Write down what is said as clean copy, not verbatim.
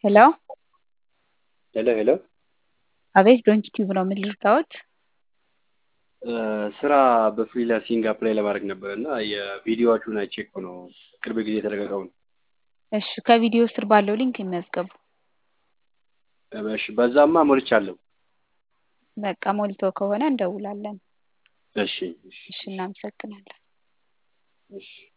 ሄሎ ሄሎ ሄሎ አቤት ዶንኪ ቲዩብ ነው ምን ልርዳዎት? ስራ በፍሪላንሲንግ አፕላይ ለማድረግ ነበር እና የቪዲዮዎቹን አይቼ እኮ ነው ቅርብ ጊዜ የተለቀቀው ነው። እሺ ከቪዲዮ ስር ባለው ሊንክ ይመዝገቡ። እሺ በዛማ ሞልቻለሁ። በቃ ሞልቶ ከሆነ እንደውላለን። እሺ እሺ እሺ እናመሰግናለን። እሺ